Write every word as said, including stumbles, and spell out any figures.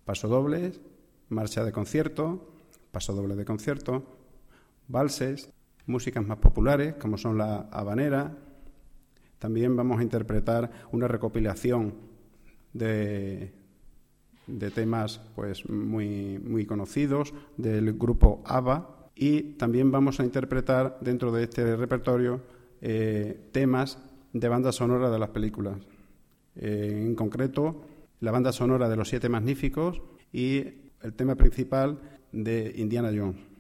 pasodobles, marcha de concierto, pasodoble de concierto, valses, músicas más populares como son la habanera. También vamos a interpretar una recopilación de, de temas pues muy, muy conocidos del grupo ABBA, y también vamos a interpretar dentro de este repertorio eh, temas de banda sonora de las películas. Eh, en concreto, la banda sonora de Los Siete Magníficos y el tema principal de Indiana Jones.